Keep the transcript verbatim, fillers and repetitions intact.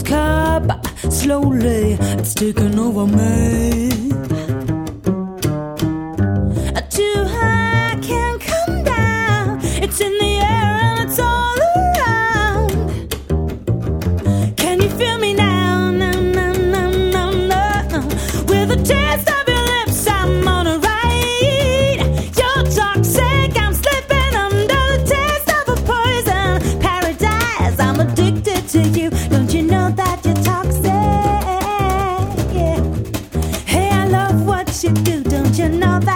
club. Slowly, it's taken over me. Too high, can't come down. It's in the air and it's all around. Can you feel me now? No, no, no, no, no. With the taste of your lips, I'm on a ride. You're toxic, I'm slipping under the taste of a poison paradise. I'm addicted to you. Don't you know that you're toxic? Yeah. Hey, I love what you do. Don't you know that?